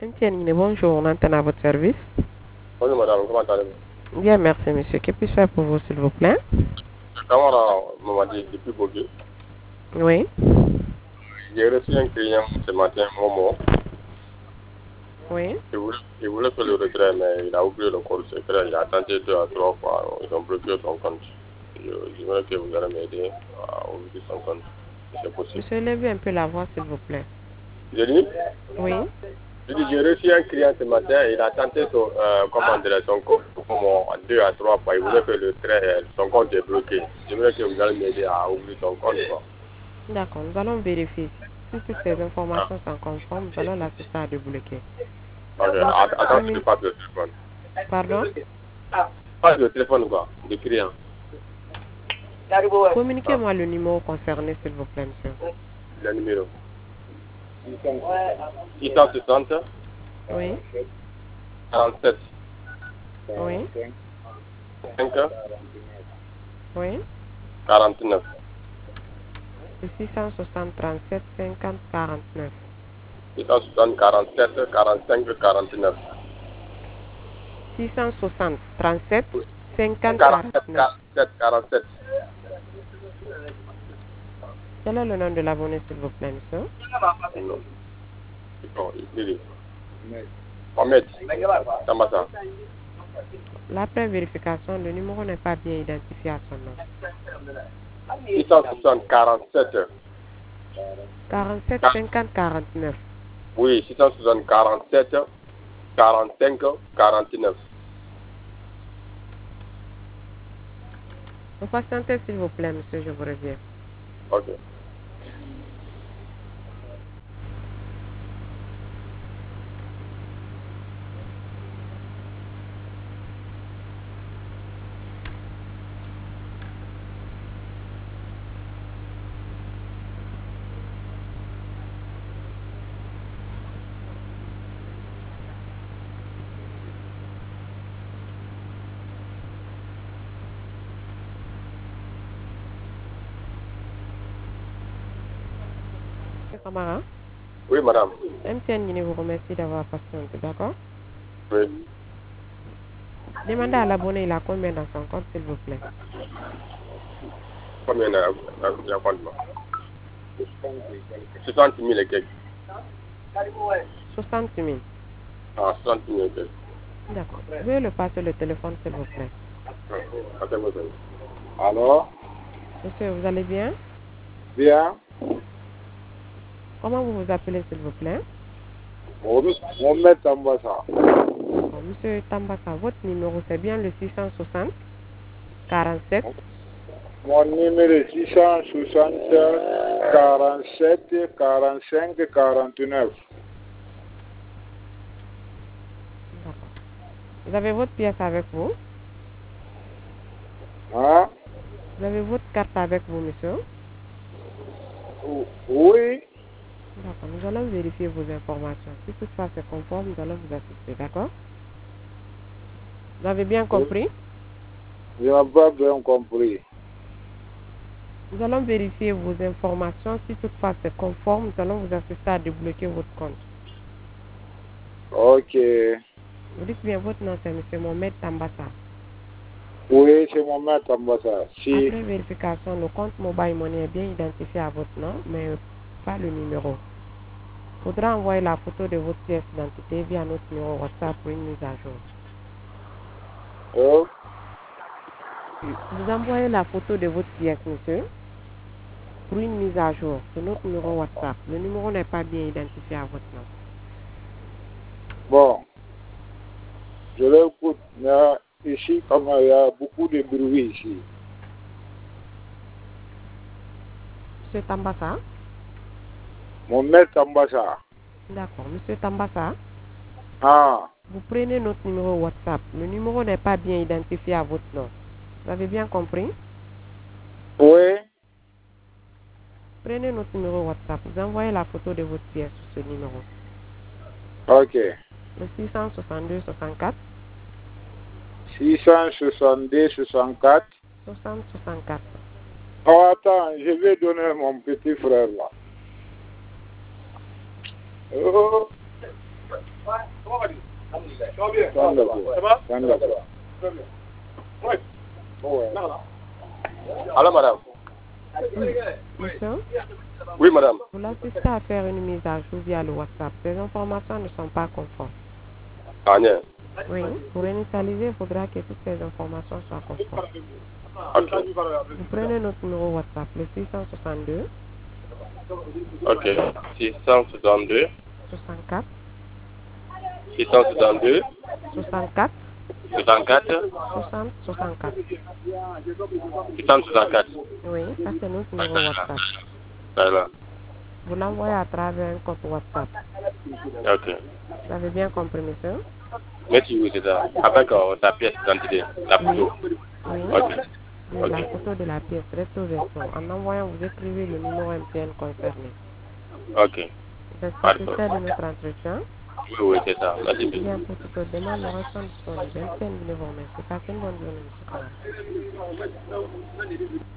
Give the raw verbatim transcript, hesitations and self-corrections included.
Etienne, bonjour, on entend à votre service. Bonjour madame, comment allez-vous? Bien, merci monsieur. Que puis-je faire pour vous, s'il vous plaît? Camara m'a dit depuis Bogué. Oui. J'ai reçu un client ce matin, Momo. Oui. Il voulait, il voulait faire le retrait, mais il a oublié le code secret. Il a tenté deux à trois fois. Ils ont bloqué son compte. Je, je voudrais que vous allez m'aider à ouvrir son compte, si c'est possible. Monsieur, levez un peu la voix, s'il vous plaît. J'ai dit Oui. J'ai dit, j'ai reçu un client ce matin. Il a tenté son, euh, comment dire, son compte Momo deux à trois fois. Il voulait faire le retrait. Son compte est bloqué. Je voudrais que vous allez m'aider à ouvrir son compte. D'accord, nous allons vérifier. Si toutes ces informations sont conformes, nous allons l'assister à débloquer. Ok, attends, je passe le téléphone. Pardon? Passe le téléphone, quoi, du client. Communiquez-moi le numéro concerné, s'il vous plaît, monsieur. Le numéro. six cent soixante. Oui. quarante-sept. Oui. cinq. Oui. quarante-neuf. six cent soixante, trente-sept, cinquante, quarante-neuf. six cent soixante, quarante-sept, quarante-cinq, quarante-neuf. six cent soixante, trente-sept, cinquante, quarante-sept, quarante-neuf. quarante-sept, quarante-sept. Quel est le nom de l'abonné, s'il vous plaît, monsieur? Non. Non, il dit. Mohamed. Tambassa. L'après vérification, le numéro n'est pas bien identifié à son nom. six cent soixante, quarante-sept. quarante-sept, cinquante, quarante-neuf. Oui, six cent soixante, quarante-sept, quarante-cinq, quarante-neuf. Vous patientez, s'il vous plaît, monsieur, je vous reviens. Ok. Camara, Oui, madame. M T N Guinée vous remercie d'avoir patienté, d'accord? Oui. Demandez à l'abonné, il a combien dans son compte, s'il vous plaît? Combien il y a compte? soixante mille et quelques. soixante mille. Ah, soixante mille et quelques. D'accord. Veuillez le passer le téléphone, s'il vous plaît. Alors? Monsieur, vous allez bien? Bien. Comment vous vous appelez, s'il vous plaît? Mohamed Tambassa. D'accord. Monsieur Tambassa, votre numéro, c'est bien le six cent soixante, quarante-sept. Mon numéro est six cent soixante, quarante-sept, quarante-cinq, quarante-neuf. D'accord. Vous avez votre pièce avec vous? Hein? Vous avez votre carte avec vous, monsieur? Oui. D'accord. Nous allons vérifier vos informations. Si toutefois c'est conforme, nous allons vous assister, d'accord? Vous avez bien compris? Je n'ai pas bien compris. Nous allons vérifier vos informations. Si toutefois c'est conforme, nous allons vous assister à débloquer votre compte. Ok. Vous dites bien votre nom, c'est M. Mohamed Tambassa. Oui, c'est Mohamed Tambassa. Si. Après vérification, le compte Mobile Money est bien identifié à votre nom, mais pas le numéro. Il faudra envoyer la photo de votre pièce d'identité via notre numéro WhatsApp pour une mise à jour. Oh. Vous envoyez la photo de votre pièce, monsieur, pour une mise à jour sur notre numéro WhatsApp. Le numéro n'est pas bien identifié à votre nom. Bon. Je l'écoute. Mais ici, comme il y a beaucoup de bruit ici. Monsieur Tambassa? Mohamed Tambassa. D'accord. Monsieur Tambassa, Ah. vous prenez notre numéro WhatsApp. Le numéro n'est pas bien identifié à votre nom. Vous avez bien compris? Oui. Prenez notre numéro WhatsApp. Vous envoyez la photo de votre pièce sur ce numéro. Ok. Le six cent soixante-deux, soixante-quatre. six cent soixante-deux, soixante-quatre. soixante, soixante-quatre. Oh, attends, je vais donner mon petit frère là. Oh. Allô, madame. Monsieur, Oui, madame. vous l'assistez à faire une mise à jour via le WhatsApp. Ces informations ne sont pas conformes. Ah, non. Oui, pour initialiser, il faudra que toutes ces informations soient conformes. Ok. Vous prenez notre numéro WhatsApp, le six cent soixante-deux. Ok. six cent soixante-deux. soixante-quatre. six cent soixante-deux. soixante-quatre. soixante-quatre. soixante, soixante-quatre. six cent soixante-quatre. Oui, ça c'est notre numéro WhatsApp. Voilà. Vous l'envoyez à travers un compte WhatsApp. Ok. Vous avez bien compris, monsieur? Merci, oui, c'est ça. Avec euh, ta pièce d'identité, la photo. Oui. Ok. Oui, Ok. la photo de la pièce, recto verso. En envoyant, vous écrivez le numéro M T N concerné. Ok. C'est Parfait. satisfait de notre entretien. Oui, oui, c'est ça. Merci beaucoup. Bien, pour toute autre demande, nous restons disponibles. M T N, venez vous remercier. Passez une bonne journée, monsieur Kamara.